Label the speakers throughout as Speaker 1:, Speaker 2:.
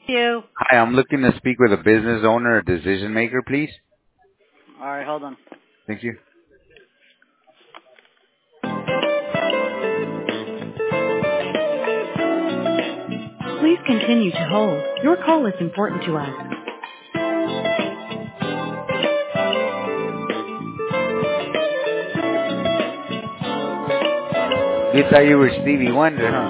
Speaker 1: You.
Speaker 2: Hi, I'm looking to speak with a business owner or decision maker, please.
Speaker 1: All right, hold on.
Speaker 2: Thank you.
Speaker 3: Please continue to hold. Your call is important to us.
Speaker 2: You thought you were Stevie Wonder, huh?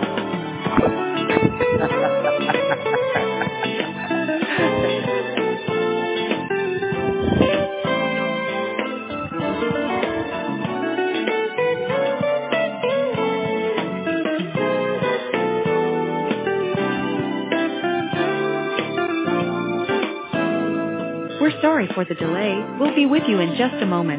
Speaker 3: We're sorry for the delay. We'll be with you in just a moment.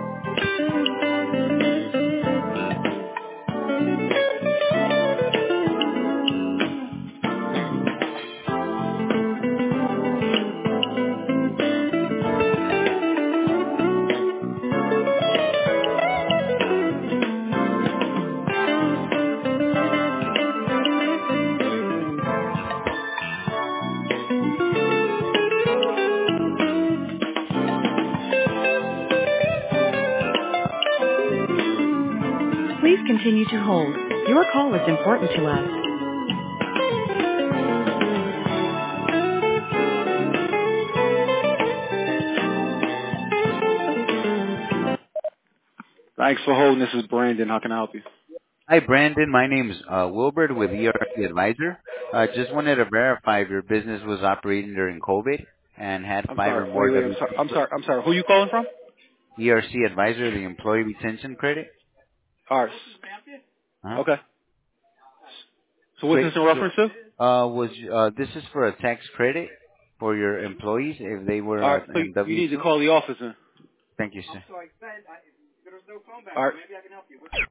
Speaker 3: Please continue to hold. Your call is important to us.
Speaker 4: Thanks for holding. This is Brandon. How can I help you?
Speaker 2: Hi, Brandon. My name's Wilbert with ERC Advisor. Just wanted to verify if your business was operating during COVID and had
Speaker 4: I'm
Speaker 2: 5 or
Speaker 4: sorry.
Speaker 2: more
Speaker 4: Wait. I'm sorry. I'm sorry. I'm sorry. Who you calling from?
Speaker 2: ERC Advisor, the Employee Retention Credit.
Speaker 4: Ours.
Speaker 2: Huh?
Speaker 4: Okay. So what's this in reference to?
Speaker 2: This is for a tax credit for your employees if they were
Speaker 4: All right. So
Speaker 2: in
Speaker 4: you need to
Speaker 2: W-2?
Speaker 4: call the office then.
Speaker 2: Thank you, sir.
Speaker 4: All right.